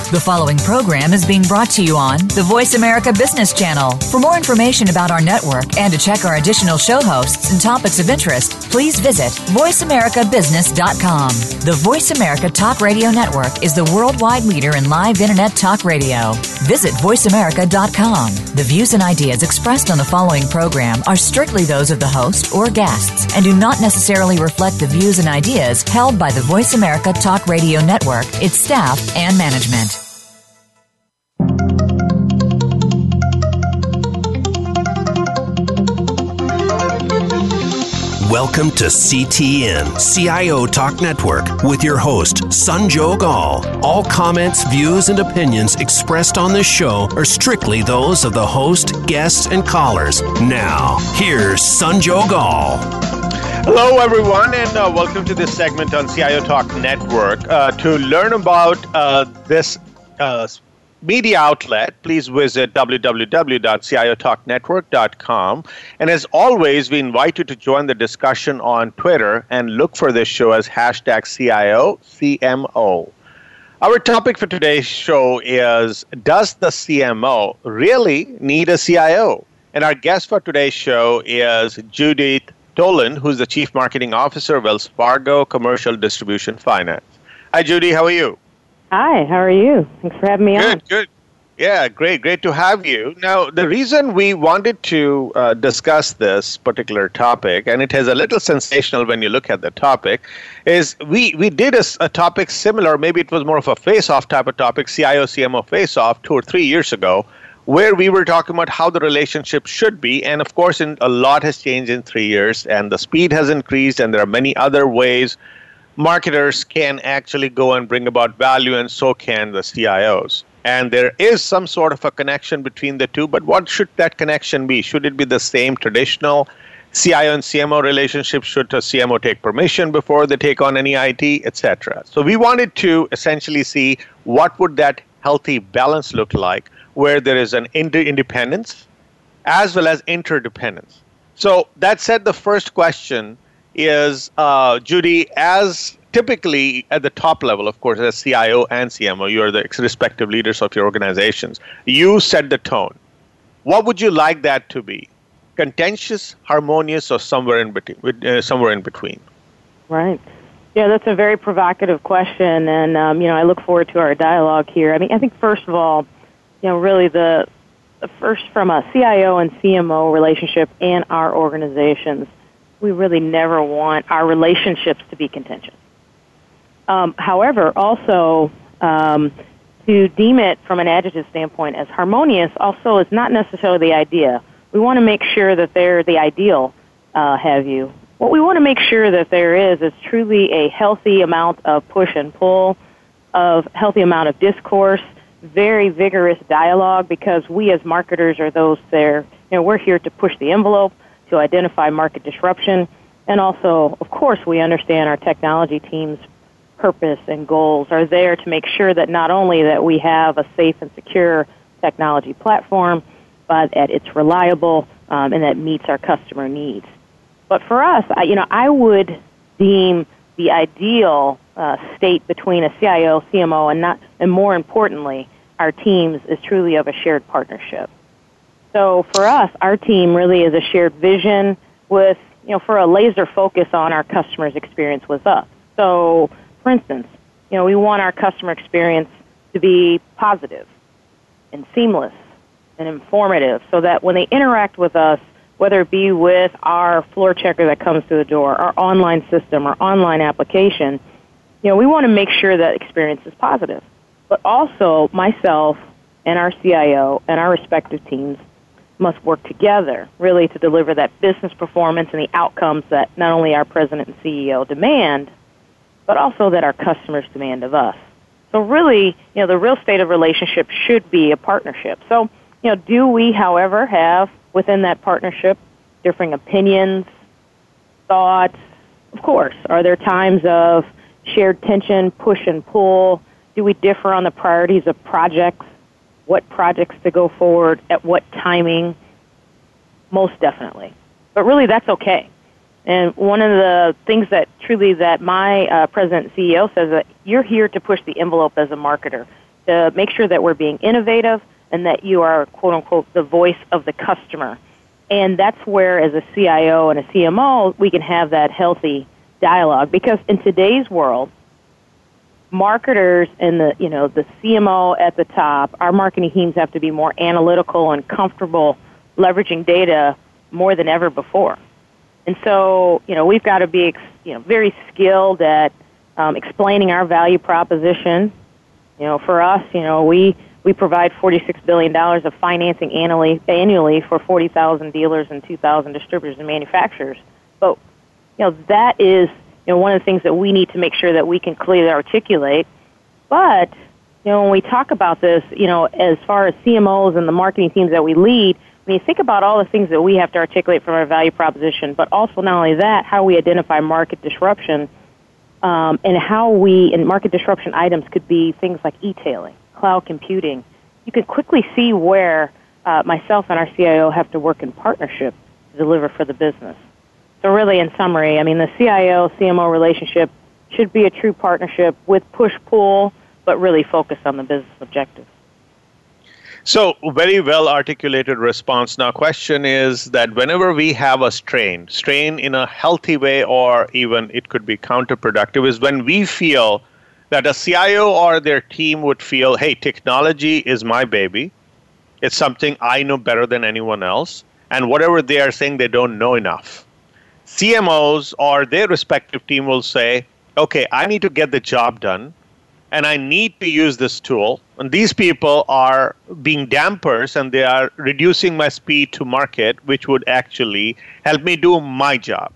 The following program is being brought to you on the Voice America Business Channel. For more information about our network and to check our additional show hosts and topics of interest, please visit voiceamericabusiness.com. The Voice America Talk Radio Network is the worldwide leader in live Internet talk radio. Visit voiceamerica.com. The views and ideas expressed on the following program are strictly those of the host or guests and do not necessarily reflect the views and ideas held by the Voice America Talk Radio Network, its staff, and management. Welcome to CTN, CIO Talk Network, with your host, Sanjog Aul. All comments, views, and opinions expressed on this show are strictly those of the host, guests, and callers. Now, here's Sanjog Aul. Hello, everyone, and welcome to this segment on CIO Talk Network. To learn about this media outlet, please visit www.ciotalknetwork.com. And as always, we invite you to join the discussion on Twitter and look for this show as hashtag CIOCMO. Our topic for today's show is, does the CMO really need a CIO? And our guest for today's show is Judith Tolan, who's the Chief Marketing Officer of Wells Fargo Commercial Distribution Finance. Hi, Judy. How are you? Hi, how are you? Thanks for having me on. Good. Yeah, great to have you. Now, the reason we wanted to discuss this particular topic, and it is a little sensational when you look at the topic, is we did a topic similar, maybe it was more of a face-off type of topic, CIO-CMO face-off 2 or 3 years ago, where we were talking about how the relationship should be. And of course, a lot has changed in 3 years, and the speed has increased, and there are many other ways marketers can actually go and bring about value, and so can the CIOs. And there is some sort of a connection between the two, but what should that connection be? Should it be the same traditional CIO and CMO relationship? Should a CMO take permission before they take on any IT, etc.? So we wanted to essentially see what would that healthy balance look like, where there is an independence as well as interdependence. So that said, the first question is, Judy, as typically at the top level, of course, as CIO and CMO, you are the respective leaders of your organizations. You set the tone. What would you like that to be? Contentious, harmonious, or somewhere in between? Right. Yeah, that's a very provocative question, and I look forward to our dialogue here. I think first of all, really the first, from a CIO and CMO relationship in our organizations, we really never want our relationships to be contentious. However, also, to deem it from an adjective standpoint as harmonious also is not necessarily the idea. We want to make sure that they're the ideal have you. What we want to make sure that there is truly a healthy amount of push and pull, of healthy amount of discourse, very vigorous dialogue, because we as marketers are those there. We're here to push the envelope, to identify market disruption, and also, of course, we understand our technology team's purpose and goals are there to make sure that not only that we have a safe and secure technology platform, but that it's reliable and that meets our customer needs. But for us, I would deem the ideal state between a CIO, CMO, and more importantly, our teams is truly of a shared partnership. So for us, our team really is a shared vision with, for a laser focus on our customer's experience with us. So, for instance, we want our customer experience to be positive and seamless and informative so that when they interact with us, whether it be with our floor checker that comes to the door, our online system, or online application, we want to make sure that experience is positive. But also, myself and our CIO and our respective teams must work together really to deliver that business performance and the outcomes that not only our president and CEO demand, but also that our customers demand of us. So really, the real state of relationship should be a partnership. So, do we, however, have within that partnership differing opinions, thoughts? Of course. Are there times of shared tension, push and pull? Do we differ on the priorities of projects? What projects to go forward, at what timing? Most definitely. But really, that's okay. And one of the things that my president and CEO says that you're here to push the envelope as a marketer, to make sure that we're being innovative and that you are, quote unquote, the voice of the customer. And that's where, as a CIO and a CMO, we can have that healthy dialogue. Because in today's world, marketers and the CMO at the top, our marketing teams have to be more analytical and comfortable leveraging data more than ever before. And so, we've got to be, very skilled at explaining our value proposition. For us, we provide $46 billion of financing annually for 40,000 dealers and 2,000 distributors and manufacturers. But, that is, one of the things that we need to make sure that we can clearly articulate. But, when we talk about this, as far as CMOs and the marketing teams that we lead, when you think about all the things that we have to articulate from our value proposition, but also not only that, how we identify market disruption, and how and market disruption items could be things like e-tailing, cloud computing. You can quickly see where myself and our CIO have to work in partnership to deliver for the business. So really, in summary, the CIO-CMO relationship should be a true partnership with push-pull, but really focus on the business objectives. So, very well articulated response. Now, question is that whenever we have a strain in a healthy way, or even it could be counterproductive, is when we feel that a CIO or their team would feel, hey, technology is my baby. It's something I know better than anyone else. And whatever they are saying, they don't know enough. CMOs or their respective team will say, okay, I need to get the job done, and I need to use this tool. And these people are being dampers, and they are reducing my speed to market, which would actually help me do my job.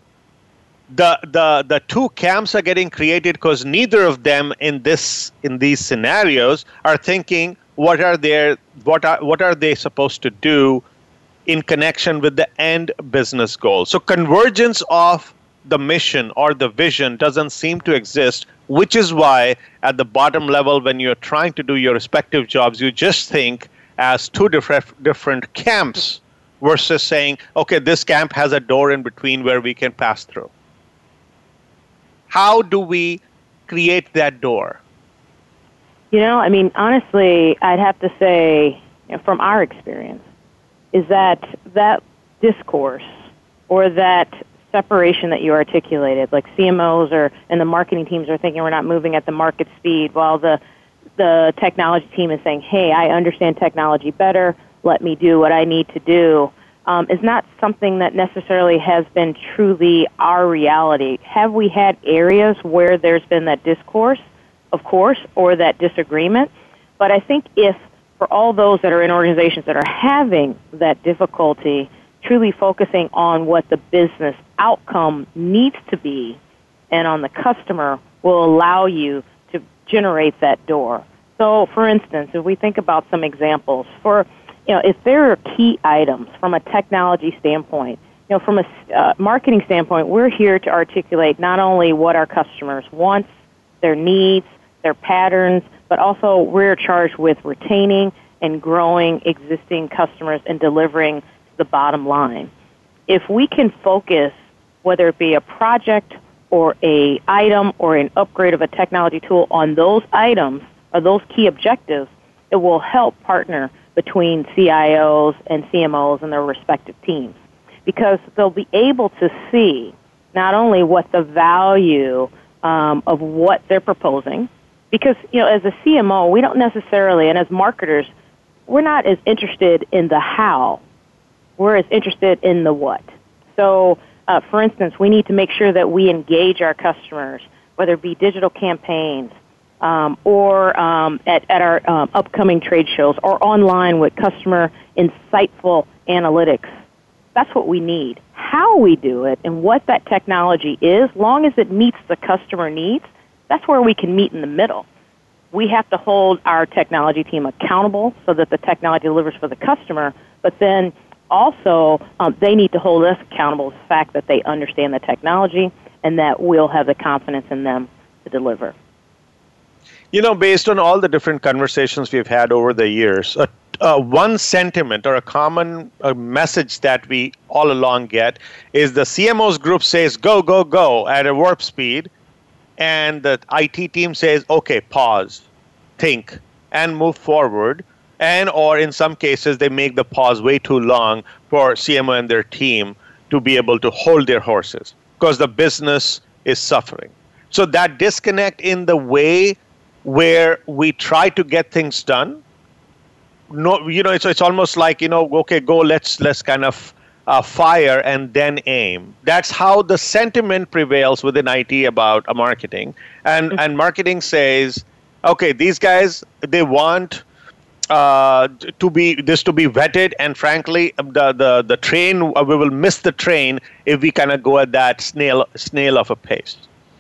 The two camps are getting created because neither of them in these scenarios are thinking what are they supposed to do in connection with the end business goal. So convergence of the mission or the vision doesn't seem to exist, which is why at the bottom level, when you're trying to do your respective jobs, you just think as two different camps versus saying, okay, this camp has a door in between where we can pass through. How do we create that door? Honestly, I'd have to say, from our experience, is that discourse or that separation that you articulated, like CMOs and the marketing teams are thinking we're not moving at the market speed, while the technology team is saying, hey, I understand technology better, let me do what I need to do, is not something that necessarily has been truly our reality. Have we had areas where there's been that discourse, of course, or that disagreement? But I think if for all those that are in organizations that are having that difficulty, truly focusing on what the business outcome needs to be and on the customer will allow you to generate that door. So, for instance, if we think about some examples, if there are key items from a technology standpoint, from a marketing standpoint, we're here to articulate not only what our customers want, their needs, their patterns, but also we're charged with retaining and growing existing customers and delivering the bottom line. If we can focus, whether it be a project or a item or an upgrade of a technology tool on those items or those key objectives, it will help partner between CIOs and CMOs and their respective teams, because they'll be able to see not only what the value of what they're proposing, because as a CMO, we don't necessarily, and as marketers, we're not as interested in the how. We're as interested in the what. So, for instance, we need to make sure that we engage our customers, whether it be digital campaigns or at our upcoming trade shows or online with customer insightful analytics. That's what we need. How we do it and what that technology is, long as it meets the customer needs, that's where we can meet in the middle. We have to hold our technology team accountable so that the technology delivers for the customer, but then also they need to hold us accountable to the fact that they understand the technology and that we'll have the confidence in them to deliver. Based on all the different conversations we've had over the years, one sentiment or a common message that we all along get is the CMOs group says, go, go, go at a warp speed. And the IT team says, okay, pause, think, and move forward, and or in some cases they make the pause way too long for CMO and their team to be able to hold their horses because the business is suffering. So that disconnect in the way where we try to get things done, no, it's almost like, okay, go, let's kind of fire and then aim. That's how the sentiment prevails within IT about marketing, and marketing says, okay, these guys, they want to be vetted, and frankly, the train, we will miss the train if we kind of go at that snail of a pace.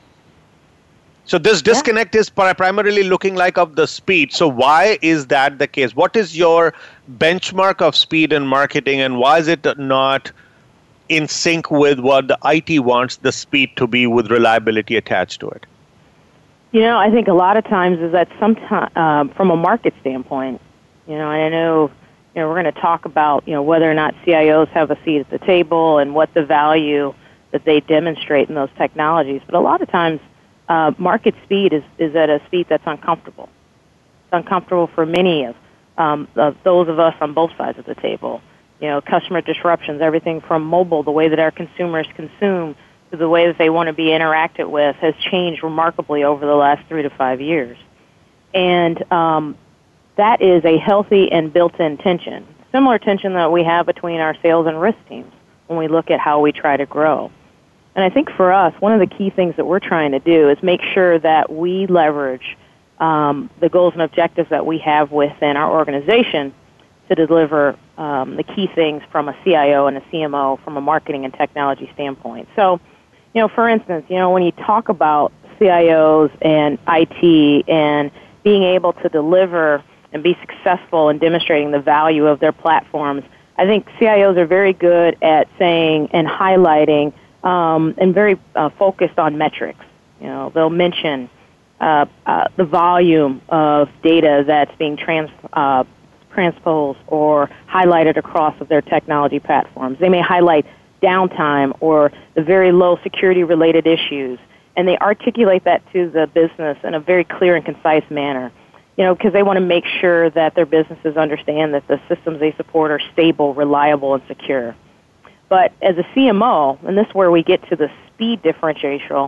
So this disconnect is primarily looking like of the speed. So why is that the case? What is your benchmark of speed in marketing, and why is it not in sync with what the IT wants the speed to be with reliability attached to it? I think a lot of times is that sometimes from a market standpoint, and I know, we're going to talk about, whether or not CIOs have a seat at the table and what the value that they demonstrate in those technologies. But a lot of times, market speed is at a speed that's uncomfortable. It's uncomfortable for many of those of us on both sides of the table. Customer disruptions, everything from mobile, the way that our consumers consume, to the way that they want to be interacted with has changed remarkably over the last 3 to 5 years. And that is a healthy and built-in tension, similar tension that we have between our sales and risk teams when we look at how we try to grow. And I think for us, one of the key things that we're trying to do is make sure that we leverage the goals and objectives that we have within our organization to deliver the key things from a CIO and a CMO from a marketing and technology standpoint. So, for instance, when you talk about CIOs and IT and being able to deliver and be successful in demonstrating the value of their platforms, I think CIOs are very good at saying and highlighting and very focused on metrics. They'll mention the volume of data that's being transposed or highlighted across of their technology platforms. They may highlight downtime or the very low security-related issues, and they articulate that to the business in a very clear and concise manner, because they want to make sure that their businesses understand that the systems they support are stable, reliable, and secure. But as a CMO, and this is where we get to the speed differential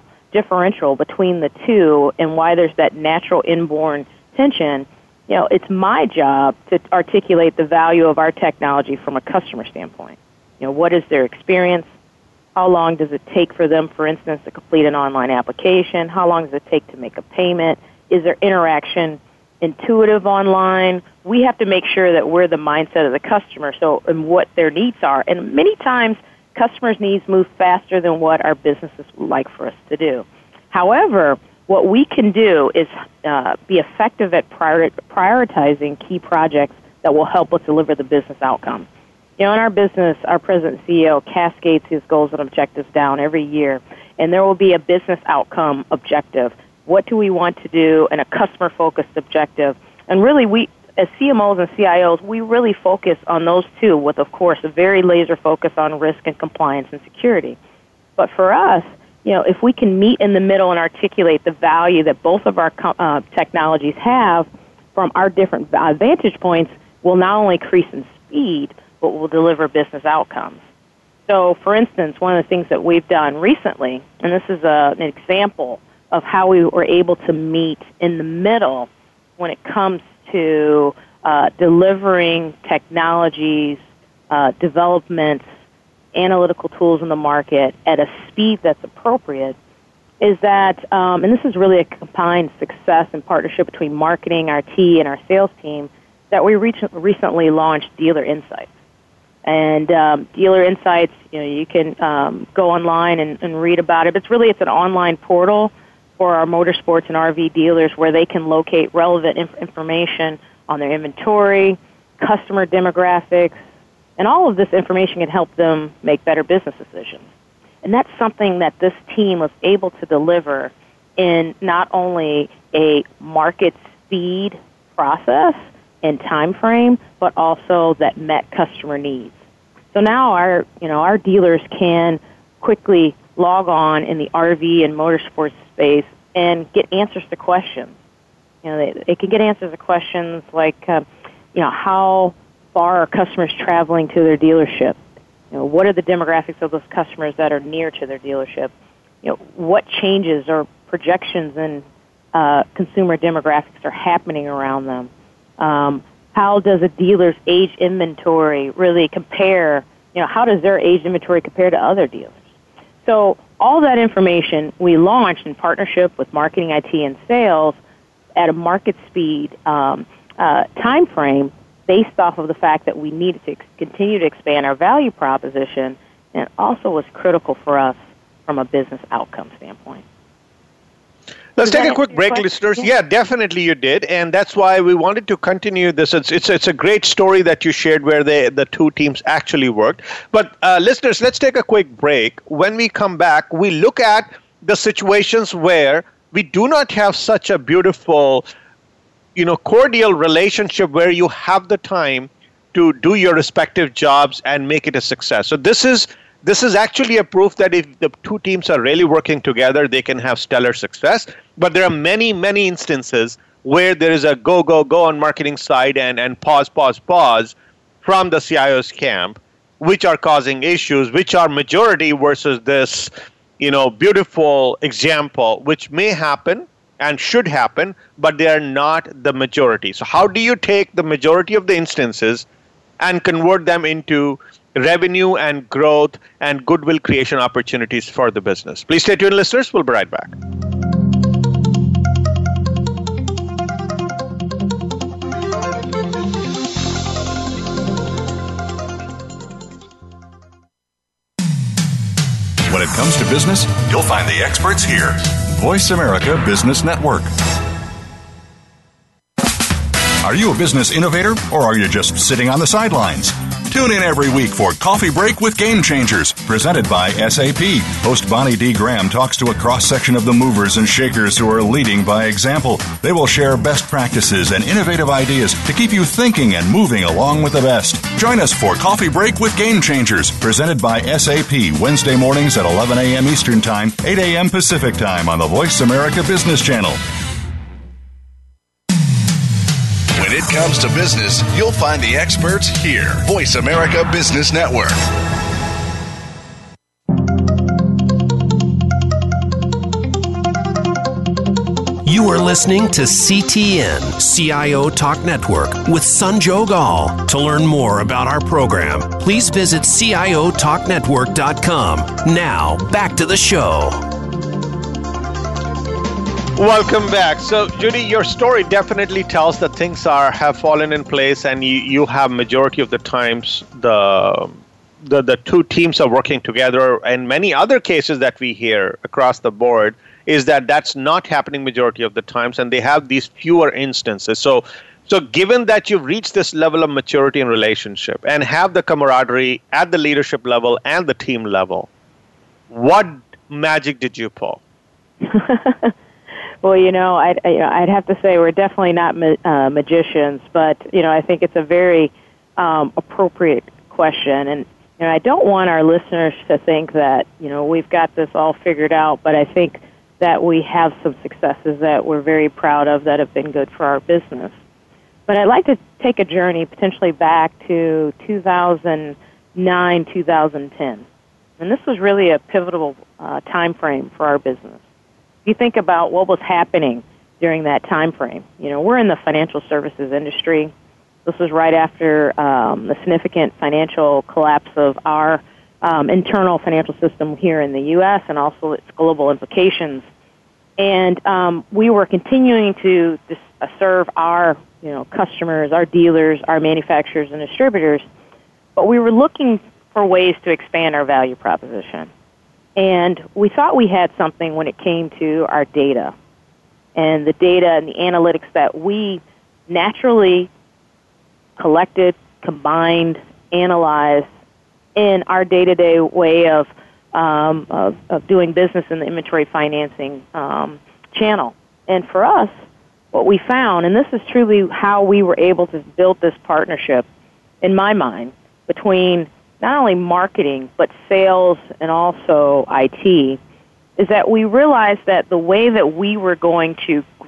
between the two and why there's that natural inborn tension, it's my job to articulate the value of our technology from a customer standpoint. What is their experience? How long does it take for them, for instance, to complete an online application? How long does it take to make a payment? Is their interaction intuitive online? We have to make sure that we're the mindset of the customer, and what their needs are. And many times, customers' needs move faster than what our businesses would like for us to do. However, what we can do is be effective at prioritizing key projects that will help us deliver the business outcome. In our business, our president and CEO cascades his goals and objectives down every year, and there will be a business outcome objective. What do we want to do, and a customer-focused objective. And really, we, as CMOs and CIOs, we really focus on those two with, of course, a very laser focus on risk and compliance and security. But for us, if we can meet in the middle and articulate the value that both of our technologies have from our different vantage points, we'll not only increase in speed, but will deliver business outcomes. So, for instance, one of the things that we've done recently, and this is an example of how we were able to meet in the middle when it comes to delivering technologies, developments, analytical tools in the market at a speed that's appropriate, is that, and this is really a combined success and partnership between marketing, our IT, and our sales team, that we recently launched Dealer Insights. And Dealer Insights, you can go online and read about it. But it's an online portal for our motorsports and RV dealers where they can locate relevant information on their inventory, customer demographics, and all of this information can help them make better business decisions. And that's something that this team was able to deliver in not only a market speed process and time frame, but also that met customer needs. So now our dealers can quickly log on in the RV and motorsports space and get answers to questions. They can get answers to questions like, how far are customers traveling to their dealership? What are the demographics of those customers that are near to their dealership? What changes or projections in consumer demographics are happening around them? How does a dealer's age inventory really compare? How does their age inventory compare to other dealers? So all that information we launched in partnership with marketing, IT, and sales at a market speed time frame based off of the fact that we needed to continue to expand our value proposition, and also was critical for us from a business outcome standpoint. Let's take a quick break, listeners. Yeah, definitely you did, and that's why we wanted to continue this. It's a great story that you shared where the two teams actually worked. But listeners, let's take a quick break. When we come back, we look at the situations where we do not have such a beautiful, cordial relationship where you have the time to do your respective jobs and make it a success. So this is actually a proof that if the two teams are really working together, they can have stellar success. But there are many, many instances where there is a go on marketing side and pause from the CIO's camp, which are causing issues, which are majority versus this, beautiful example, which may happen and should happen, but they are not the majority. So how do you take the majority of the instances and convert them into revenue and growth and goodwill creation opportunities for the business? Please stay tuned, listeners. We'll be right back. When it comes to business, you'll find the experts here. Voice America Business Network. Are you a business innovator, or are you just sitting on the sidelines? Tune in every week for Coffee Break with Game Changers, presented by SAP. Host Bonnie D. Graham talks to a cross-section of the movers and shakers who are leading by example. They will share best practices and innovative ideas to keep you thinking and moving along with the best. Join us for Coffee Break with Game Changers, presented by SAP, Wednesday mornings at 11 a.m. Eastern Time, 8 a.m. Pacific Time on the Voice America Business Channel. When it comes to business, you'll find the experts here. Voice America Business Network. You are listening to CTN, CIO Talk Network, with Sanjog Aul. To learn more about our program, please visit CIOTalkNetwork.com. Now, back to the show. Welcome back. So, Judy, your story definitely tells that things have fallen in place, and you have majority of the times the two teams are working together. And many other cases that we hear across the board is that that's not happening majority of the times, and they have these fewer instances. So given that you've reached this level of maturity in relationship and have the camaraderie at the leadership level and the team level, what magic did you pull? Well, I'd have to say we're definitely not magicians, but I think it's a very appropriate question, and I don't want our listeners to think that we've got this all figured out, but I think that we have some successes that we're very proud of that have been good for our business. But I'd like to take a journey potentially back to 2009, 2010, and this was really a pivotal time frame for our business. If you think about what was happening during that time frame, we're in the financial services industry. This was right after the significant financial collapse of our internal financial system here in the U.S. and also its global implications. And we were continuing to serve our customers, our dealers, our manufacturers and distributors, but we were looking for ways to expand our value proposition. And we thought we had something when it came to our data and the data and the analytics that we naturally collected, combined, analyzed in our day-to-day way of doing business in the inventory financing channel. And for us, what we found, and this is truly how we were able to build this partnership, in my mind, between not only marketing, but sales and also IT, is that we realized that the way that we were going to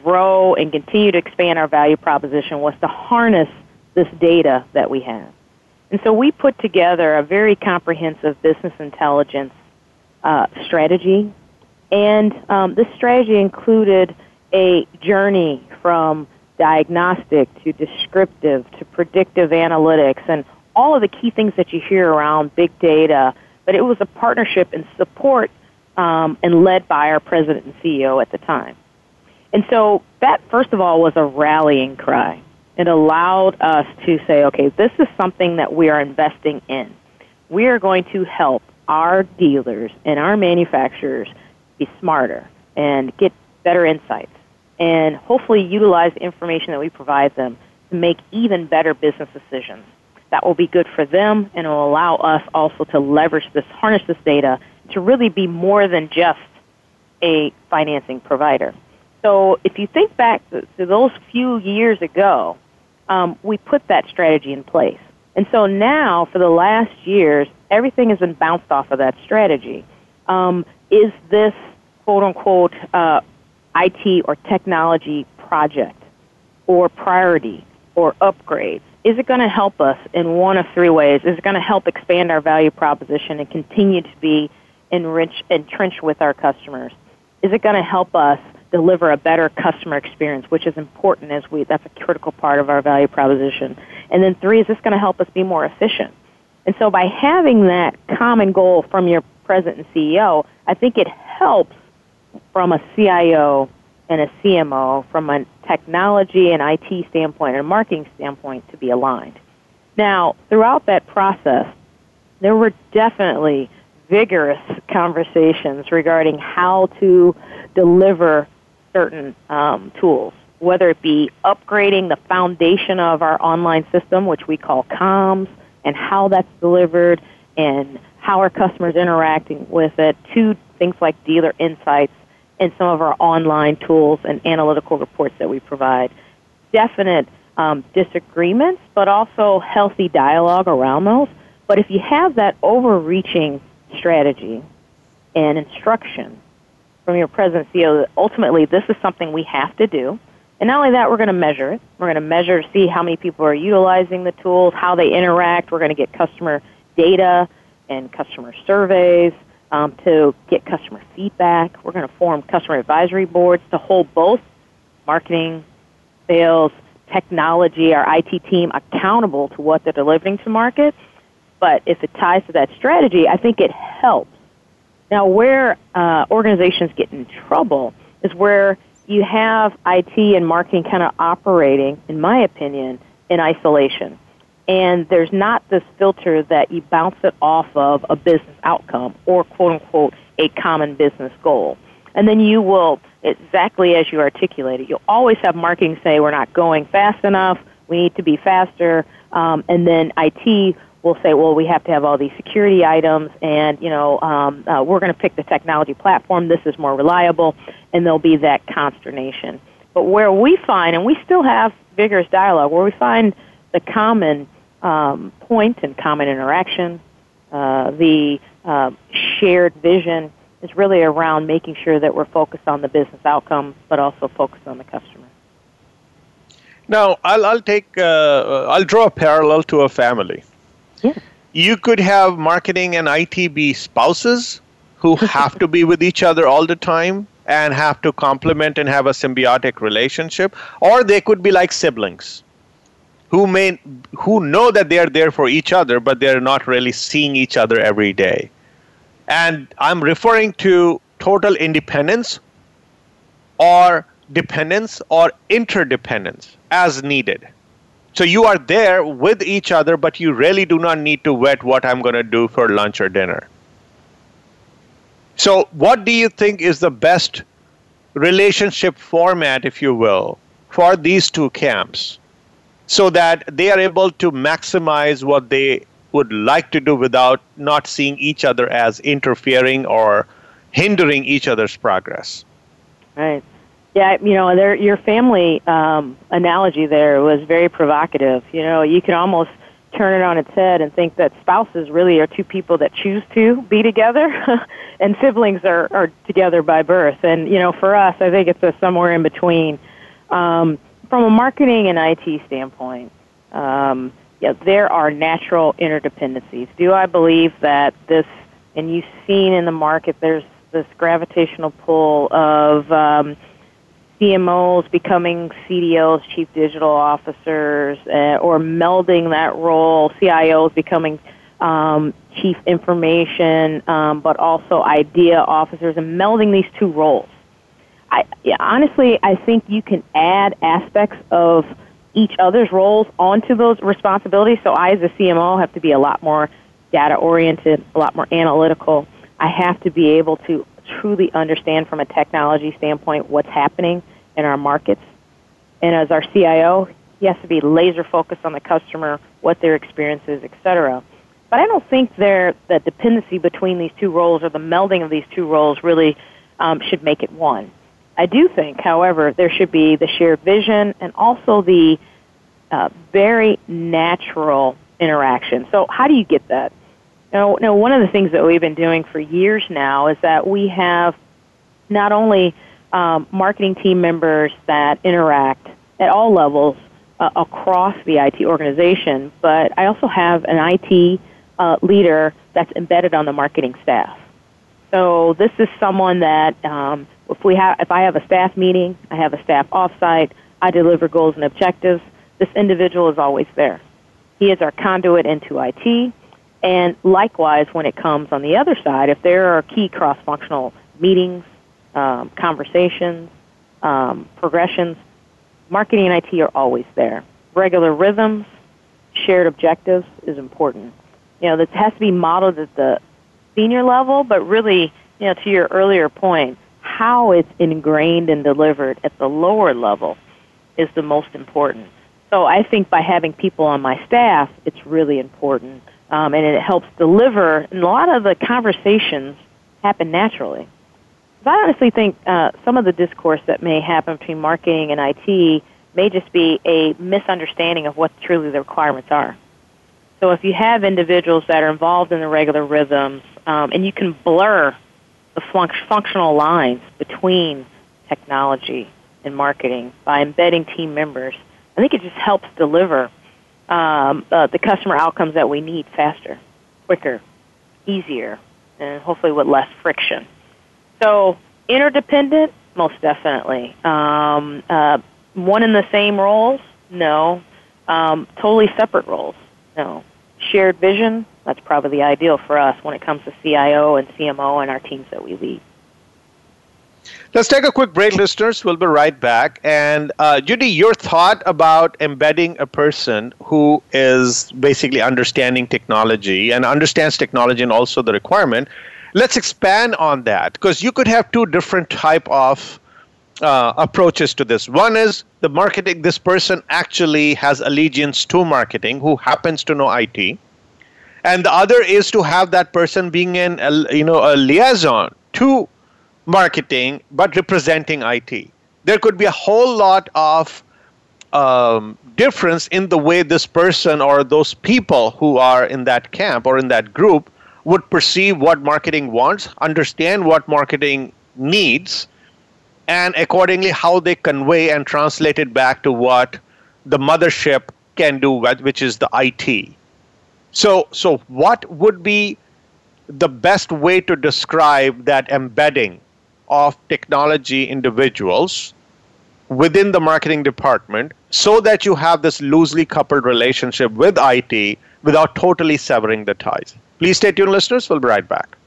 grow and continue to expand our value proposition was to harness this data that we have. And so we put together a very comprehensive business intelligence strategy. And this strategy included a journey from diagnostic to descriptive to predictive analytics and all of the key things that you hear around big data. But it was a partnership and support and led by our president and CEO at the time. And so that, first of all, was a rallying cry. It allowed us to say, okay, this is something that we are investing in. We are going to help our dealers and our manufacturers be smarter and get better insights and hopefully utilize the information that we provide them to make even better business decisions. That will be good for them, and it will allow us also to leverage this, harness this data to really be more than just a financing provider. So if you think back to those few years ago, we put that strategy in place. And so now, for the last years, everything has been bounced off of that strategy. Is this, quote-unquote, IT or technology project or priority or upgrades? Is it going to help us in one of three ways? Is it going to help expand our value proposition and continue to be entrenched with our customers? Is it going to help us deliver a better customer experience, which is important that's a critical part of our value proposition? And then three, is this going to help us be more efficient? And so by having that common goal from your president and CEO, I think it helps from a CIO and a CMO, from a technology and IT standpoint and a marketing standpoint, to be aligned. Now, throughout that process, there were definitely vigorous conversations regarding how to deliver certain tools, whether it be upgrading the foundation of our online system, which we call comms, and how that's delivered and how our customers interacting with it, to things like dealer insights and some of our online tools and analytical reports that we provide. Definite disagreements, but also healthy dialogue around those. But if you have that overreaching strategy and instruction from your president and CEO that ultimately this is something we have to do, and not only that, we're going to measure it. We're going to measure to see how many people are utilizing the tools, how they interact. We're going to get customer data and customer surveys to get customer feedback. We're going to form customer advisory boards to hold both marketing, sales, technology, our IT team accountable to what they're delivering to market. But if it ties to that strategy, I think it helps. Now, where organizations get in trouble is where you have IT and marketing kind of operating, in my opinion, in isolation. And there's not this filter that you bounce it off of a business outcome or, quote-unquote, a common business goal. And then you will, exactly as you articulated, you'll always have marketing say, we're not going fast enough, we need to be faster, and then IT will say, well, we have to have all these security items, and, we're going to pick the technology platform, this is more reliable, and there'll be that consternation. But where we find, and we still have vigorous dialogue, where we find the common point and common interaction, the shared vision is really around making sure that we're focused on the business outcome, but also focused on the customer. Now, I'll draw a parallel to a family. Yeah. You could have marketing and IT be spouses who have to be with each other all the time and have to complement and have a symbiotic relationship, or they could be like siblings who know that they are there for each other, but they're not really seeing each other every day. And I'm referring to total independence or dependence or interdependence as needed. So you are there with each other, but you really do not need to vet what I'm going to do for lunch or dinner. So what do you think is the best relationship format, if you will, for these two camps, so that they are able to maximize what they would like to do without not seeing each other as interfering or hindering each other's progress? Right. Yeah, your family analogy there was very provocative. You can almost turn it on its head and think that spouses really are two people that choose to be together, and siblings are together by birth. And, for us, I think it's somewhere in between. From a marketing and IT standpoint, there are natural interdependencies. Do I believe that this, and you've seen in the market, there's this gravitational pull of CMOs becoming CDOs, Chief Digital Officers, or melding that role, CIOs becoming Chief Information, but also Idea Officers, and melding these two roles. Honestly, I think you can add aspects of each other's roles onto those responsibilities. So I, as a CMO, have to be a lot more data-oriented, a lot more analytical. I have to be able to truly understand from a technology standpoint what's happening in our markets. And as our CIO, he has to be laser-focused on the customer, what their experience is, et cetera. But I don't think the dependency between these two roles or the melding of these two roles really should make it one. I do think, however, there should be the shared vision and also the very natural interaction. So how do you get that? Now, one of the things that we've been doing for years now is that we have not only marketing team members that interact at all levels across the IT organization, but I also have an IT leader that's embedded on the marketing staff. So this is someone that if I have a staff meeting, I have a staff offsite, I deliver goals and objectives, this individual is always there. He is our conduit into IT, and likewise when it comes on the other side, if there are key cross-functional meetings, conversations, progressions, marketing and IT are always there. Regular rhythms, shared objectives is important. This has to be modeled at the senior level, but really, to your earlier point, how it's ingrained and delivered at the lower level is the most important. So I think by having people on my staff, it's really important, and it helps deliver, and a lot of the conversations happen naturally. I honestly think some of the discourse that may happen between marketing and IT may just be a misunderstanding of what truly the requirements are. So if you have individuals that are involved in the regular rhythms, and you can blur the functional lines between technology and marketing by embedding team members, I think it just helps deliver the customer outcomes that we need faster, quicker, easier, and hopefully with less friction. So interdependent, most definitely. One in the same roles? No. Totally separate roles? No. Shared vision? That's probably the ideal for us when it comes to CIO and CMO and our teams that we lead. Let's take a quick break, listeners. We'll be right back. And Judy, your thought about embedding a person who is basically understanding technology and understands technology and also the requirement. Let's expand on that, because you could have two different type of approaches to this. One is the marketing. This person actually has allegiance to marketing, who happens to know IT. And the other is to have that person being a liaison to marketing, but representing IT. There could be a whole lot of difference in the way this person or those people who are in that camp or in that group would perceive what marketing wants, understand what marketing needs, and accordingly how they convey and translate it back to what the mothership can do, which is the IT. So what would be the best way to describe that embedding of technology individuals within the marketing department so that you have this loosely coupled relationship with IT without totally severing the ties? Please stay tuned, listeners. We'll be right back.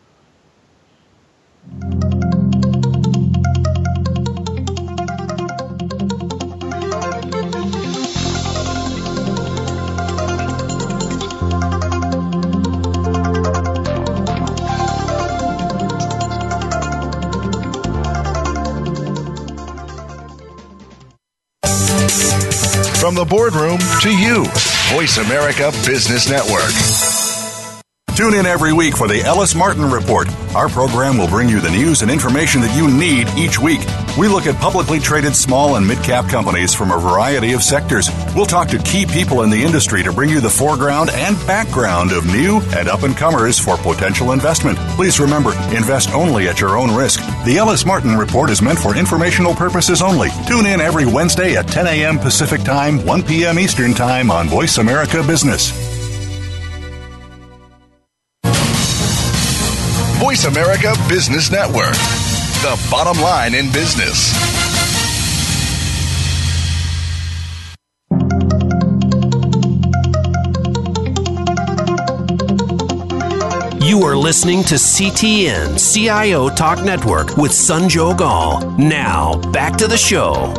From the boardroom to you, Voice America Business Network. Tune in every week for the Ellis Martin Report. Our program will bring you the news and information that you need each week. We look at publicly traded small and mid-cap companies from a variety of sectors. We'll talk to key people in the industry to bring you the foreground and background of new and up-and-comers for potential investment. Please remember, invest only at your own risk. The Ellis Martin Report is meant for informational purposes only. Tune in every Wednesday at 10 a.m. Pacific Time, 1 p.m. Eastern Time on Voice America Business. Voice America Business Network, the bottom line in business. You are listening to CTN CIO Talk Network with Sanjog Aul. Now, back to the show.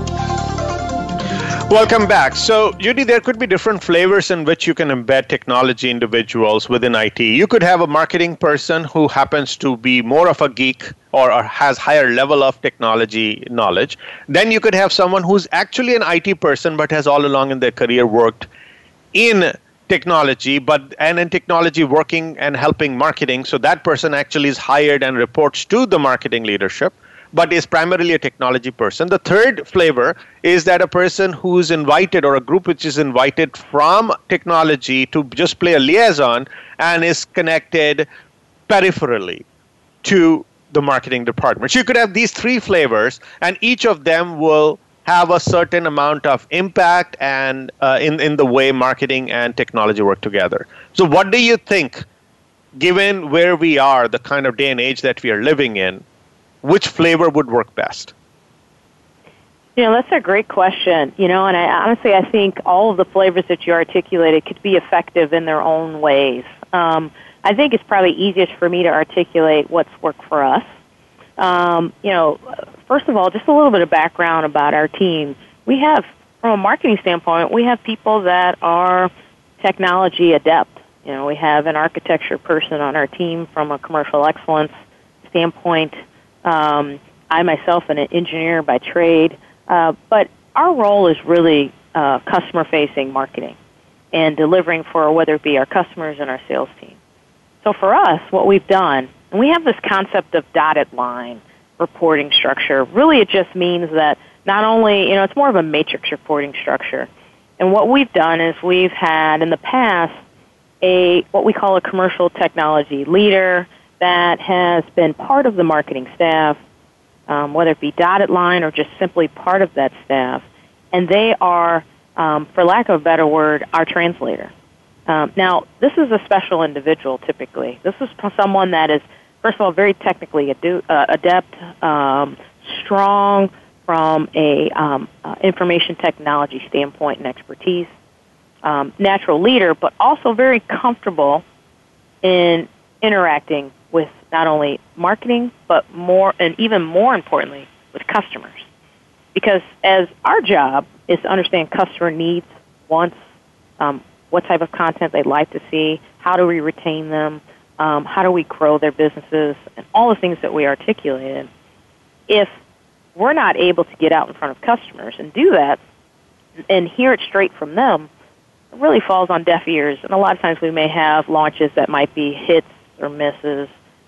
Welcome back. So, Judy, there could be different flavors in which you can embed technology individuals within IT. You could have a marketing person who happens to be more of a geek or has higher level of technology knowledge. Then you could have someone who's actually an IT person but has all along in their career worked in technology, and in technology working and helping marketing. So that person actually is hired and reports to the marketing leadership, but is primarily a technology person. The third flavor is that a person who's invited, or a group which is invited from technology to just play a liaison and is connected peripherally to the marketing department. So you could have these three flavors, and each of them will have a certain amount of impact and in the way marketing and technology work together. So what do you think, given where we are, the kind of day and age that we are living in, which flavor would work best? That's a great question. And I think all of the flavors that you articulated could be effective in their own ways. I think it's probably easiest for me to articulate what's worked for us. First of all, just a little bit of background about our team. We have, from a marketing standpoint, we have people that are technology adept. We have an architecture person on our team from a commercial excellence standpoint. I myself am an engineer by trade, but our role is really customer-facing marketing and delivering for whether it be our customers and our sales team. So for us, what we've done, and we have this concept of dotted line reporting structure. Really, it just means that not only, it's more of a matrix reporting structure. And what we've done is we've had in the past what we call a commercial technology leader that has been part of the marketing staff, whether it be dotted line or just simply part of that staff. And they are, for lack of a better word, our translator. Now, this is a special individual typically. This is someone that is, first of all, very technically adept, strong from a information technology standpoint and expertise, natural leader, but also very comfortable in interacting with not only marketing, but even more importantly, with customers. Because as our job is to understand customer needs, wants, what type of content they'd like to see, how do we retain them, how do we grow their businesses, and all the things that we articulated. If we're not able to get out in front of customers and do that and hear it straight from them, it really falls on deaf ears. And a lot of times we may have launches that might be hits or misses,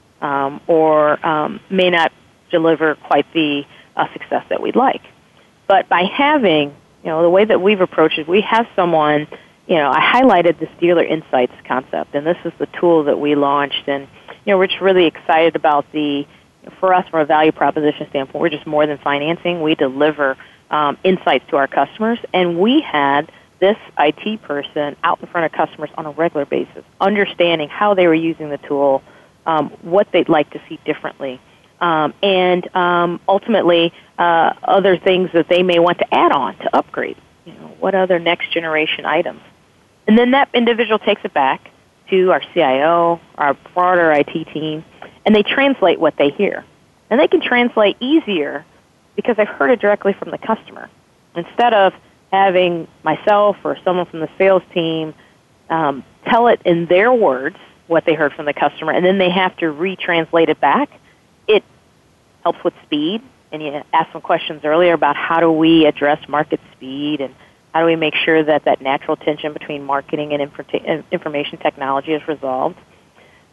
or may not deliver quite the success that we'd like. But by having, the way that we've approached it, we have someone, I highlighted this Dealer Insights concept, and this is the tool that we launched. And, we're just really excited about for us from a value proposition standpoint, we're just more than financing. We deliver insights to our customers, and we had this IT person out in front of customers on a regular basis, understanding how they were using the tool, what they'd like to see differently, and ultimately other things that they may want to add on to upgrade. What other next generation items? And then that individual takes it back to our CIO, our broader IT team, and they translate what they hear. And they can translate easier because I've heard it directly from the customer. Instead of having myself or someone from the sales team tell it in their words, what they heard from the customer, and then they have to retranslate it back, it helps with speed. And you asked some questions earlier about how do we address market speed and how do we make sure that natural tension between marketing and information technology is resolved.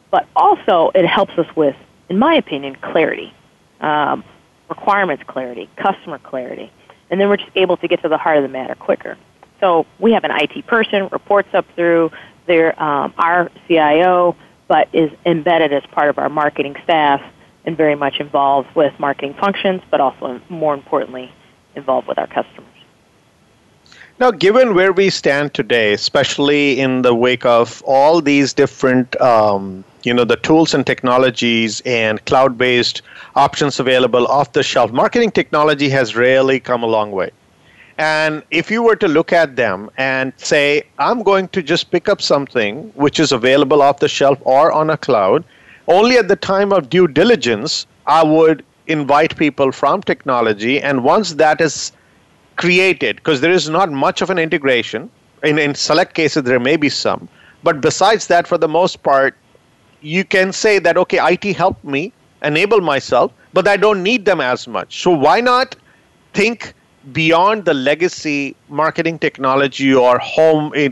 but also it helps us with, in my opinion, clarity, requirements clarity, customer clarity, and then we're just able to get to the heart of the matter quicker. So we have an IT person, reports up through our CIO, but is embedded as part of our marketing staff and very much involved with marketing functions, but also, more importantly, involved with our customers. Now, given where we stand today, especially in the wake of all these different, the tools and technologies and cloud-based options available off the shelf, marketing technology has really come a long way. And if you were to look at them and say, I'm going to just pick up something which is available off the shelf or on a cloud, only at the time of due diligence, I would invite people from technology. And once that is created, because there is not much of an integration, in select cases there may be some, but besides that, for the most part, you can say that, okay, IT helped me enable myself, but I don't need them as much. So why not think beyond the legacy marketing technology or home, we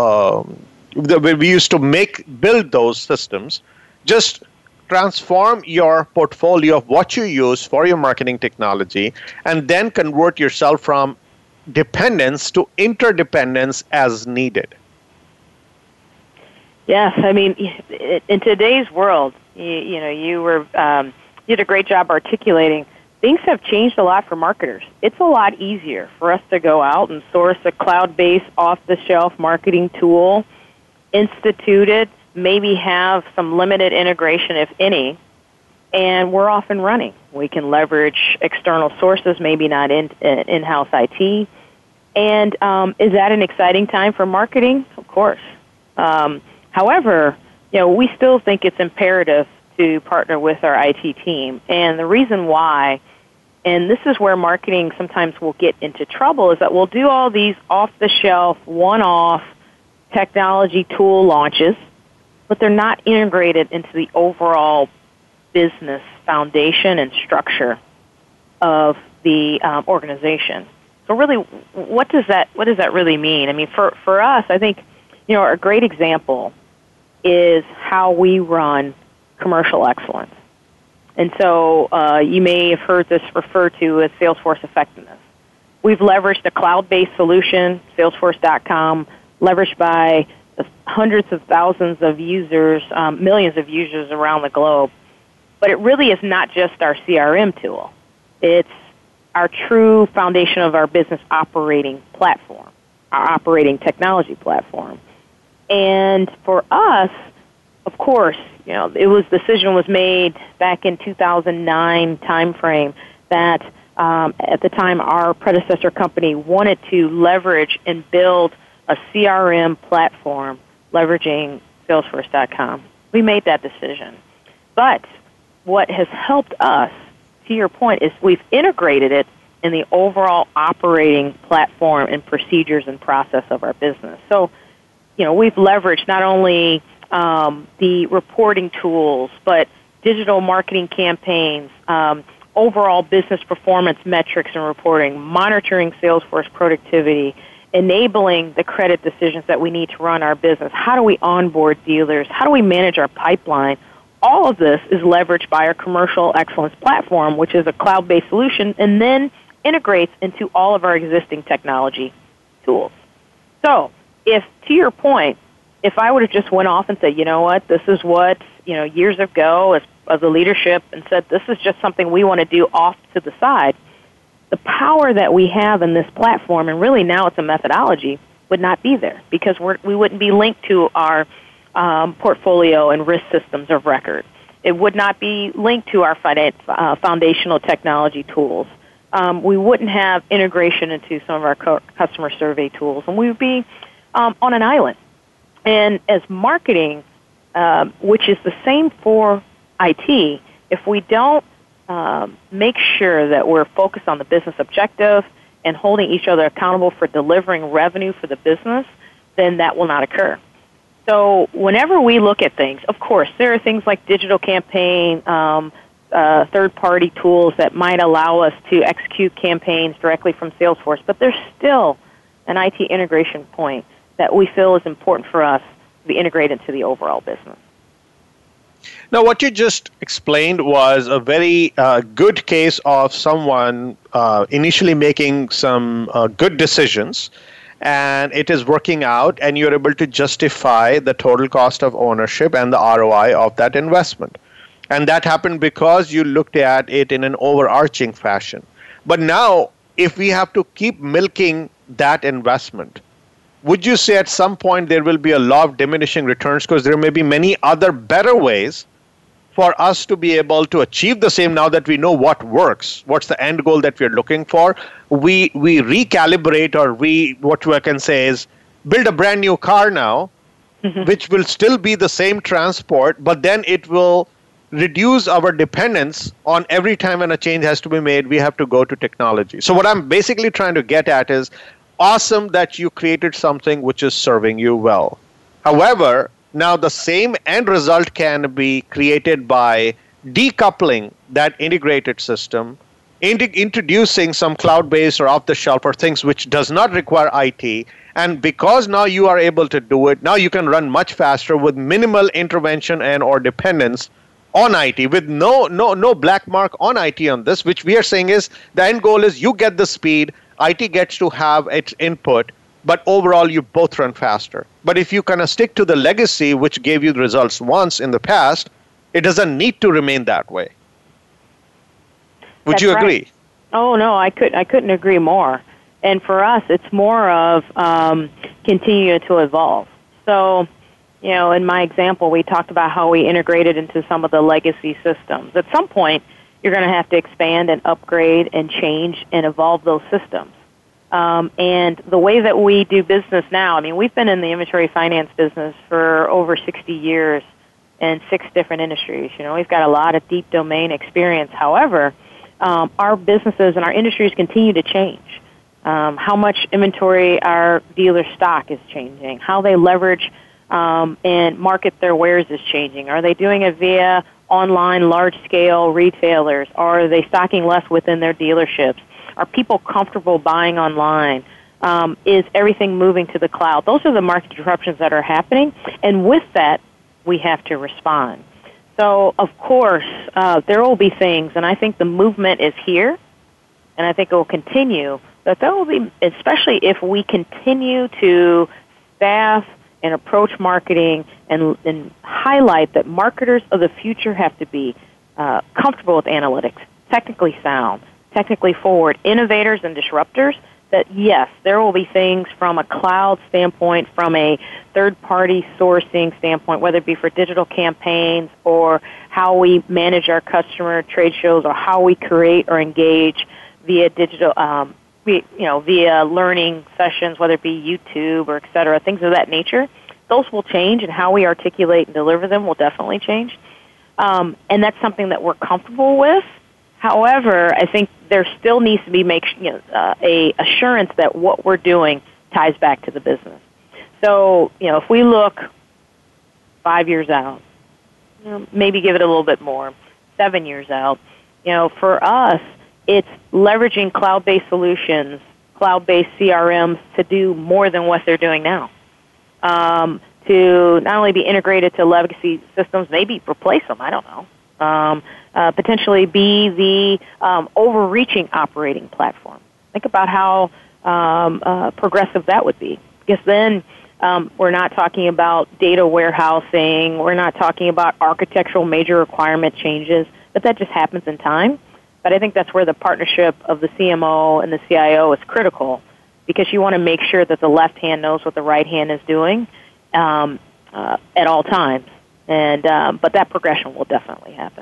used to build those systems, just transform your portfolio of what you use for your marketing technology and then convert yourself from dependence to interdependence as needed. Yes, I mean, in today's world, you did a great job articulating. Things have changed a lot for marketers. It's a lot easier for us to go out and source a cloud-based, off-the-shelf marketing tool, institute it, maybe have some limited integration, if any, and we're off and running. We can leverage external sources, maybe not in-house IT. And is that an exciting time for marketing? Of course. However, we still think it's imperative to partner with our IT team. And the reason why, and this is where marketing sometimes will get into trouble, is that we'll do all these off-the-shelf, one-off technology tool launches, but they're not integrated into the overall business foundation and structure of the organization. So really, what does that really mean? I mean, for us, I think, a great example is how we run commercial excellence. And so you may have heard this referred to as Salesforce effectiveness. We've leveraged a cloud-based solution, Salesforce.com, leveraged by hundreds of thousands of users, millions of users around the globe. But it really is not just our CRM tool. It's our true foundation of our business operating platform, our operating technology platform. And for us, of course, decision was made back in 2009 timeframe that at the time our predecessor company wanted to leverage and build a CRM platform leveraging Salesforce.com. We made that decision. But what has helped us, to your point, is we've integrated it in the overall operating platform and procedures and process of our business. So, we've leveraged not only the reporting tools, but digital marketing campaigns, overall business performance metrics and reporting, monitoring Salesforce productivity, enabling the credit decisions that we need to run our business. How do we onboard dealers? How do we manage our pipeline? All of this is leveraged by our commercial excellence platform, which is a cloud-based solution, and then integrates into all of our existing technology tools. So, to your point, if I would have just went off and said, this is what, years ago as the leadership and said, this is just something we want to do off to the side, the power that we have in this platform, and really now it's a methodology, would not be there because we wouldn't be linked to our portfolio and risk systems of record. It would not be linked to our foundational technology tools. We wouldn't have integration into some of our customer survey tools, and we would be on an island. And as marketing, which is the same for IT, if we don't make sure that we're focused on the business objective and holding each other accountable for delivering revenue for the business, then that will not occur. So whenever we look at things, of course, there are things like digital campaign, third-party tools that might allow us to execute campaigns directly from Salesforce, but there's still an IT integration point that we feel is important for us to be integrated into the overall business. Now, what you just explained was a very good case of someone initially making some good decisions, and it is working out, and you're able to justify the total cost of ownership and the ROI of that investment. And that happened because you looked at it in an overarching fashion. But now, if we have to keep milking that investment, would you say at some point there will be a law of diminishing returns because there may be many other better ways for us to be able to achieve the same now that we know what works, what's the end goal that we're looking for? We recalibrate, or what I can say is build a brand new car now, which will still be the same transport, but then it will reduce our dependence on every time when a change has to be made, we have to go to technology. So what I'm basically trying to get at is awesome that you created something which is serving you well. However, now the same end result can be created by decoupling that integrated system, introducing some cloud-based or off-the-shelf or things which does not require IT. And because now you are able to do it, now you can run much faster with minimal intervention and or dependence on IT, with no black mark on IT on this, which we are saying is the end goal is you get the speed, IT gets to have its input, but overall you both run faster. But if you kind of stick to the legacy which gave you the results once in the past, it doesn't need to remain that way. Would That's you right. agree? Oh no, I couldn't agree more. And for us, it's more of continue to evolve. So, in my example, we talked about how we integrated into some of the legacy systems. At some point, you're going to have to expand and upgrade and change and evolve those systems. And the way that we do business now, we've been in the inventory finance business for over 60 years in 6 different industries. We've got a lot of deep domain experience. However, our businesses and our industries continue to change. How much inventory our dealers stock is changing, how they leverage and market their wares is changing. Are they doing it via online large-scale retailers? Or are they stocking less within their dealerships? Are people comfortable buying online? Is everything moving to the cloud? Those are the market disruptions that are happening, and with that, we have to respond. So, of course, there will be things, and I think the movement is here, and I think it will continue, but there will be, especially if we continue to staff and approach marketing and highlight that marketers of the future have to be comfortable with analytics, technically sound, technically forward, innovators and disruptors, that yes, there will be things from a cloud standpoint, from a third-party sourcing standpoint, whether it be for digital campaigns or how we manage our customer trade shows or how we create or engage via digital, via learning sessions, whether it be YouTube or et cetera, things of that nature. Those will change, and how we articulate and deliver them will definitely change. And that's something that we're comfortable with. However, I think there still needs to be a assurance that what we're doing ties back to the business. So, if we look 5 years out, maybe give it a little bit more, 7 years out, for us, it's leveraging cloud-based solutions, cloud-based CRMs to do more than what they're doing now. To not only be integrated to legacy systems, maybe replace them, I don't know. Potentially be the overreaching operating platform. Think about how progressive that would be. Because then we're not talking about data warehousing, we're not talking about architectural major requirement changes, but that just happens in time. But I think that's where the partnership of the CMO and the CIO is critical, because you want to make sure that the left hand knows what the right hand is doing at all times. And but that progression will definitely happen.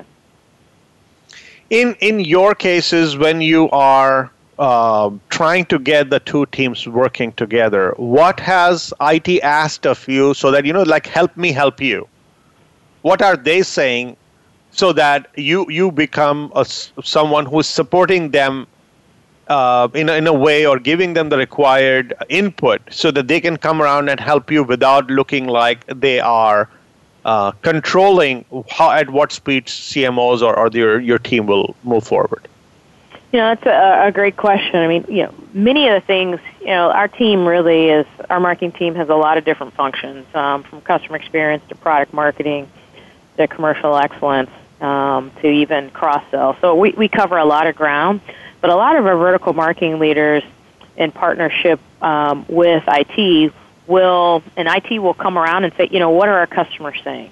In your cases, when you are trying to get the two teams working together, what has IT asked of you so that, help me help you? What are they saying so that you become someone who's supporting them in a way, or giving them the required input so that they can come around and help you without looking like they are controlling at what speed CMOs or your team will move forward? That's a great question. Many of the things, our team really is, our marketing team has a lot of different functions, from customer experience to product marketing. their commercial excellence, to even cross-sell. So we cover a lot of ground, but a lot of our vertical marketing leaders in partnership with IT will come around and say, what are our customers saying?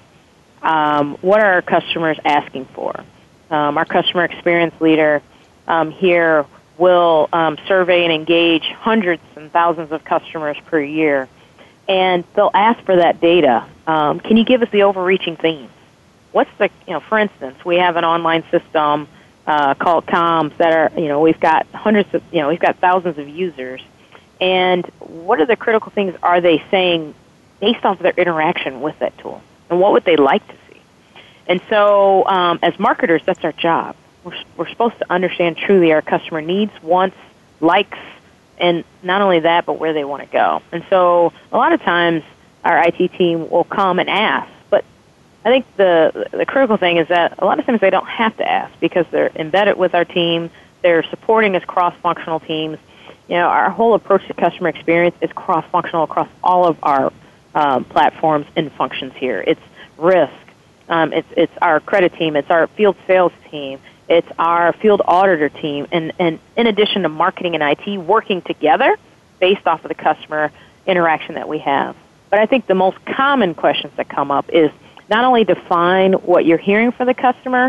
What are our customers asking for? Our customer experience leader here will survey and engage hundreds and thousands of customers per year, and they'll ask for that data. Can you give us the overreaching themes? What's the, for instance, we have an online system called Comms that are, we've got we've got thousands of users, and what are the critical things are they saying based off of their interaction with that tool, and what would they like to see? And so, as marketers, that's our job. We're supposed to understand truly our customer needs, wants, likes, and not only that, but where they want to go. And so a lot of times our IT team will come and ask, but I think the critical thing is that a lot of times they don't have to ask because they're embedded with our team, they're supporting us cross-functional teams. Our whole approach to customer experience is cross-functional across all of our platforms and functions here. It's risk, it's our credit team, it's our field sales team, it's our field auditor team, and in addition to marketing and IT working together based off of the customer interaction that we have. But I think the most common questions that come up is not only define what you're hearing from the customer,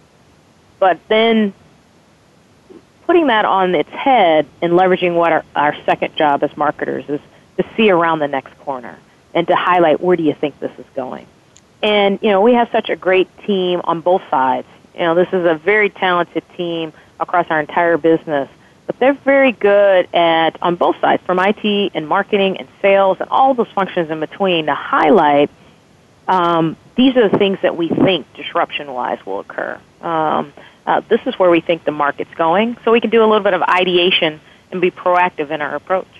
but then putting that on its head and leveraging what our second job as marketers is to see around the next corner and to highlight where do you think this is going. And, we have such a great team on both sides. This is a very talented team across our entire business, but they're very good at, on both sides, from IT and marketing and sales and all those functions in between, to highlight these are the things that we think disruption-wise will occur. This is where we think the market's going, so we can do a little bit of ideation and be proactive in our approach.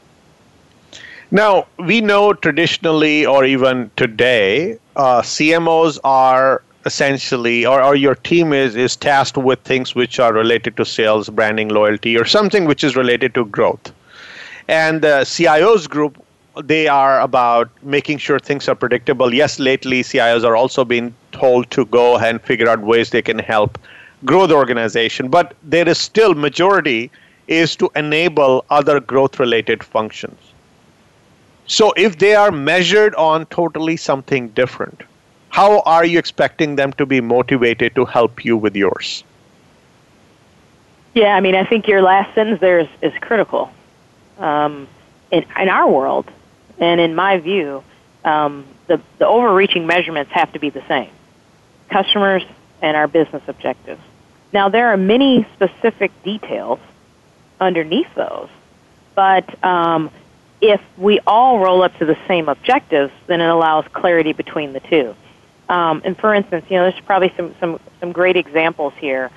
Now, we know traditionally or even today, CMOs are essentially, or your team is tasked with things which are related to sales, branding, loyalty, or something which is related to growth. And the CIOs group, they are about making sure things are predictable. Yes, lately CIOs are also being told to go and figure out ways they can help grow the organization, but there is still majority is to enable other growth-related functions. So if they are measured on totally something different, how are you expecting them to be motivated to help you with yours? Yeah, I think your last sentence there is critical. In our world, and in my view, the overreaching measurements have to be the same. Customers and our business objectives. Now, there are many specific details underneath those, but if we all roll up to the same objectives, then it allows clarity between the two. And for instance, there's probably some great examples here.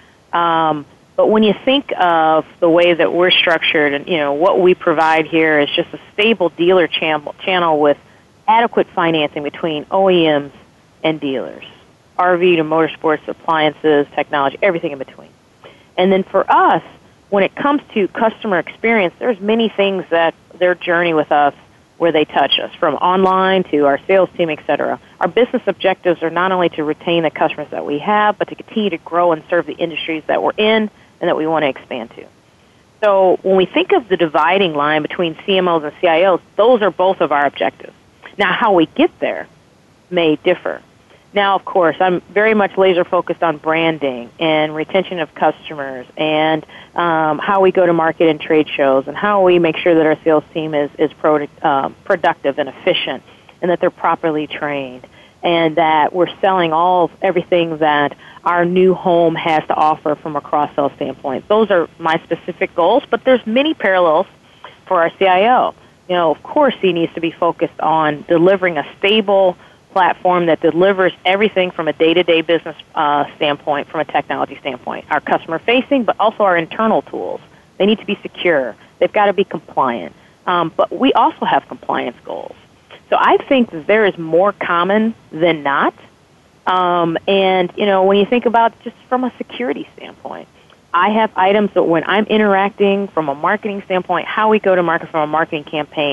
But when you think of the way that we're structured and, what we provide here is just a stable dealer channel with adequate financing between OEMs and dealers, RV to motorsports, appliances, technology, everything in between. And then for us, when it comes to customer experience, there's many things that their journey with us where they touch us, from online to our sales team, et cetera. Our business objectives are not only to retain the customers that we have, but to continue to grow and serve the industries that we're in and that we want to expand to. So when we think of the dividing line between CMOs and CIOs, those are both of our objectives. Now, how we get there may differ. Now, of course, I'm very much laser-focused on branding and retention of customers and how we go to market in trade shows and how we make sure that our sales team is productive and efficient and that they're properly trained and that we're selling everything that our new home has to offer from a cross-sell standpoint. Those are my specific goals, but there's many parallels for our CIO. Of course, he needs to be focused on delivering a stable platform that delivers everything from a day-to-day business standpoint, from a technology standpoint. Our customer-facing, but also our internal tools. They need to be secure. They've got to be compliant. But we also have compliance goals. So I think that there is more common than not. And, when you think about just from a security standpoint, I have items that when I'm interacting from a marketing standpoint, how we go to market from a marketing campaign,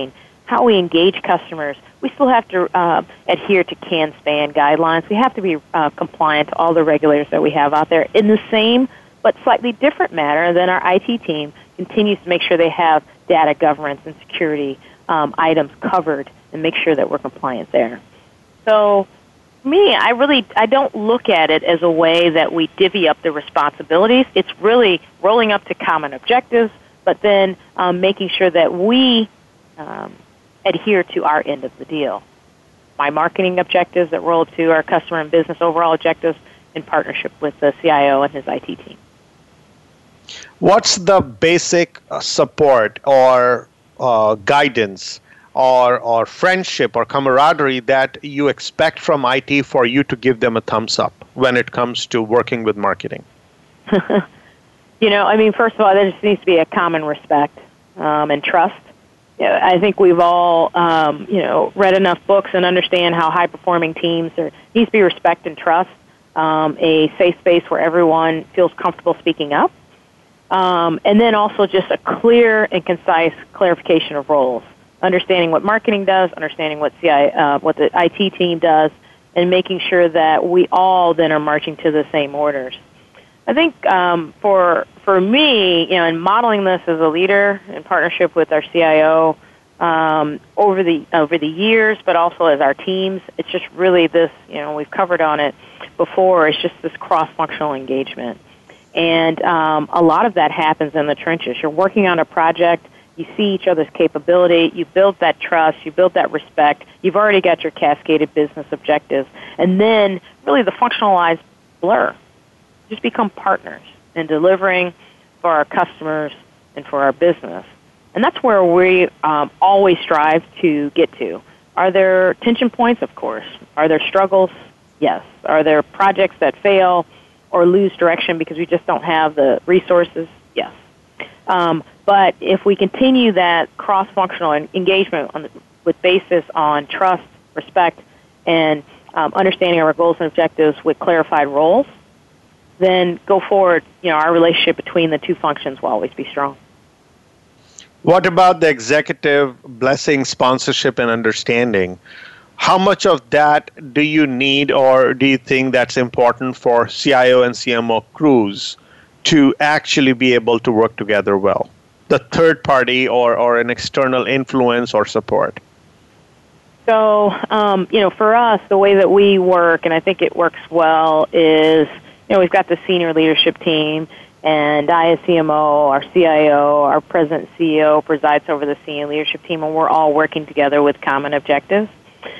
how we engage customers. We still have to adhere to CAN-SPAN guidelines. We have to be compliant to all the regulators that we have out there in the same but slightly different manner than our IT team continues to make sure they have data governance and security items covered and make sure that we're compliant there. So for me, I don't look at it as a way that we divvy up the responsibilities. It's really rolling up to common objectives, but then making sure that we adhere to our end of the deal. My marketing objectives that roll to our customer and business overall objectives in partnership with the CIO and his IT team. What's the basic support or guidance or friendship or camaraderie that you expect from IT for you to give them a thumbs up when it comes to working with marketing? First of all, there just needs to be a common respect and trust. I think we've all, read enough books and understand how high-performing teams there needs to be respect and trust, a safe space where everyone feels comfortable speaking up, and then also just a clear and concise clarification of roles, understanding what marketing does, understanding what the IT team does, and making sure that we all then are marching to the same orders. I think for me, in modeling this as a leader in partnership with our CIO over the years, but also as our teams, it's just really this. We've covered on it before. It's just this cross-functional engagement, and a lot of that happens in the trenches. You're working on a project. You see each other's capability. You build that trust. You build that respect. You've already got your cascaded business objectives, and then really the functionalized blur. Just become partners in delivering for our customers and for our business. And that's where we always strive to get to. Are there tension points? Of course. Are there struggles? Yes. Are there projects that fail or lose direction because we just don't have the resources? Yes. But if we continue that cross-functional engagement with basis on trust, respect, and understanding our goals and objectives with clarified roles, then go forward, our relationship between the two functions will always be strong. What about the executive blessing, sponsorship, and understanding? How much of that do you need, or do you think that's important for CIO and CMO crews to actually be able to work together well? The third party or an external influence or support? So, for us, the way that we work, and I think it works well, is we've got the senior leadership team, and I as CMO, our CIO, our president and CEO presides over the senior leadership team, and we're all working together with common objectives.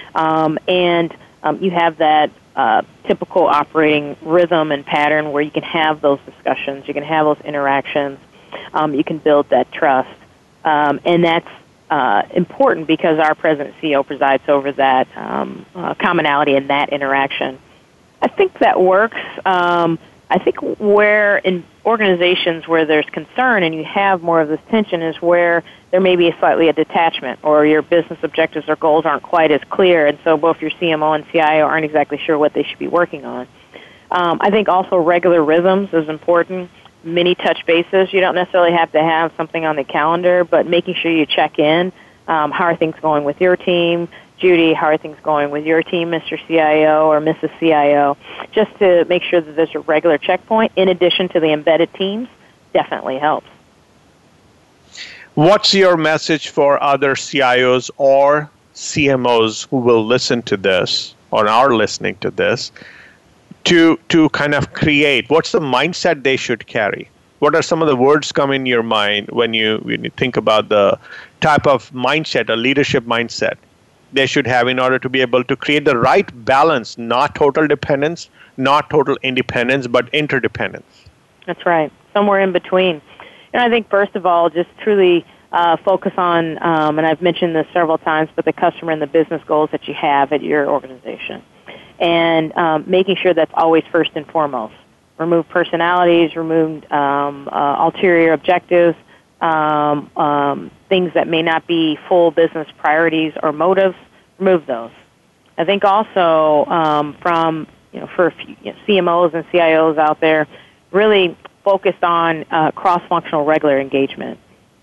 You have that typical operating rhythm and pattern where you can have those discussions, you can have those interactions, you can build that trust. And that's important because our president and CEO presides over that commonality and that interaction. I think that works. I think where in organizations where there's concern and you have more of this tension is where there may be slightly a detachment or your business objectives or goals aren't quite as clear, and so both your CMO and CIO aren't exactly sure what they should be working on. I think also regular rhythms is important. Many touch bases. You don't necessarily have to have something on the calendar, but making sure you check in. How are things going with your team? Judy, how are things going with your team, Mr. CIO or Mrs. CIO? Just to make sure that there's a regular checkpoint in addition to the embedded teams definitely helps. What's your message for other CIOs or CMOs who will listen to this or are listening to this to kind of create? What's the mindset they should carry? What are some of the words come in your mind when you think about the type of mindset, a leadership mindset they should have in order to be able to create the right balance, not total dependence, not total independence, but interdependence? That's right, somewhere in between. And I think, first of all, just truly focus on, and I've mentioned this several times, but the customer and the business goals that you have at your organization. And making sure that's always first and foremost. Remove personalities, remove ulterior objectives, things that may not be full business priorities or motives, remove those. I think also for CMOs and CIOs out there, really focused on cross-functional regular engagement.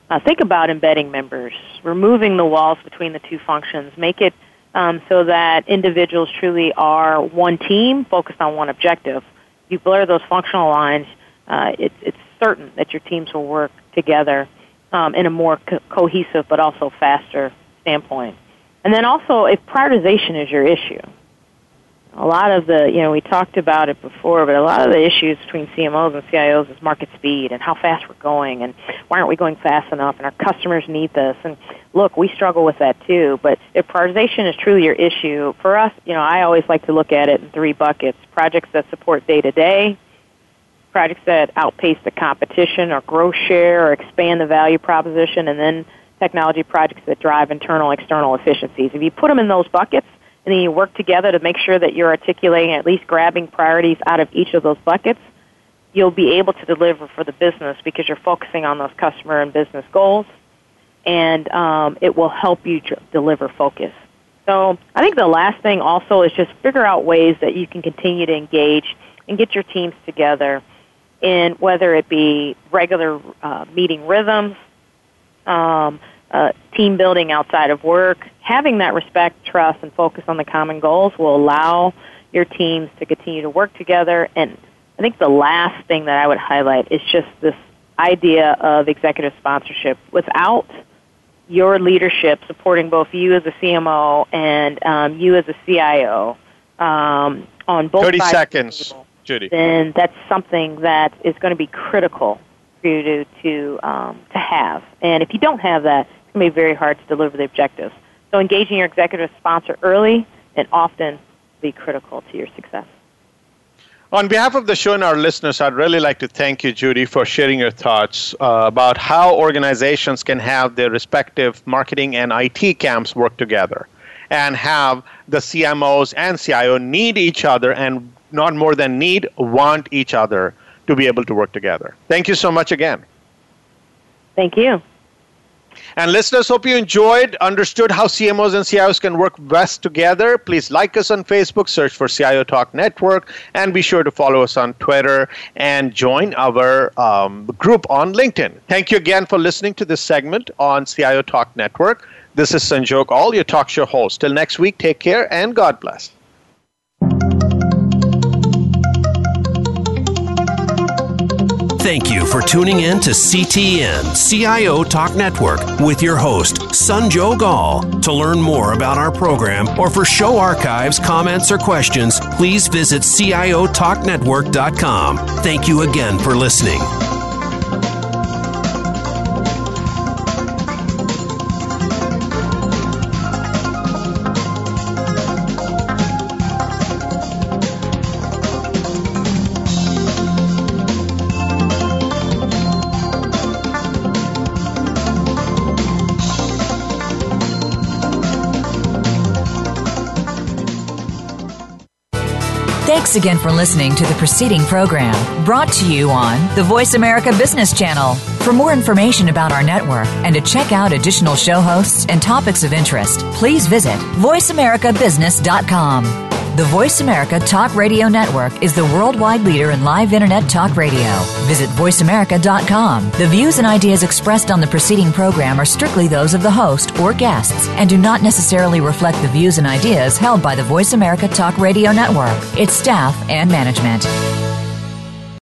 think about embedding members, removing the walls between the two functions, make it so that individuals truly are one team focused on one objective. If you blur those functional lines, it's certain that your teams will work together in a more cohesive but also faster standpoint. And then also, if prioritization is your issue, a lot of the, we talked about it before, but a lot of the issues between CMOs and CIOs is market speed and how fast we're going and why aren't we going fast enough and our customers need this. And look, we struggle with that too, but if prioritization is truly your issue, for us, I always like to look at it in 3 buckets: projects that support day-to-day, projects that outpace the competition or grow share or expand the value proposition, and then technology projects that drive internal, external efficiencies. If you put them in those buckets, and then you work together to make sure that you're articulating, at least grabbing priorities out of each of those buckets, you'll be able to deliver for the business because you're focusing on those customer and business goals, and it will help you deliver focus. So I think the last thing also is just figure out ways that you can continue to engage and get your teams together in whether it be regular meeting rhythms, team building outside of work. Having that respect, trust, and focus on the common goals will allow your teams to continue to work together. And I think the last thing that I would highlight is just this idea of executive sponsorship. Without your leadership supporting both you as a CMO and you as a CIO on both 30 sides seconds, of the table, Judy. then that's something that is going to be critical for you to have. And if you don't have that, it's going to be very hard to deliver the objectives. So engaging your executive sponsor early and often will be critical to your success. On behalf of the show and our listeners, I'd really like to thank you, Judy, for sharing your thoughts about how organizations can have their respective marketing and IT camps work together and have the CMOs and CIO need each other and not more than want each other to be able to work together. Thank you so much again. Thank you. And listeners, hope you understood how CMOs and CIOs can work best together. Please like us on Facebook, search for CIO Talk Network, and be sure to follow us on Twitter and join our group on LinkedIn. Thank you again for listening to this segment on CIO Talk Network. This is Sanjog Aul, your talk show host. Till next week, take care and God bless. Thank you for tuning in to CTN, CIO Talk Network, with your host, Sanjog Aul. To learn more about our program or for show archives, comments, or questions, please visit CIOTalkNetwork.com. Thank you again for listening. Thanks again for listening to the preceding program, brought to you on the Voice America Business Channel. For more information about our network and to check out additional show hosts and topics of interest, please visit voiceamericabusiness.com. The Voice America Talk Radio Network is the worldwide leader in live Internet talk radio. Visit voiceamerica.com. The views and ideas expressed on the preceding program are strictly those of the host or guests and do not necessarily reflect the views and ideas held by the Voice America Talk Radio Network, its staff, and management.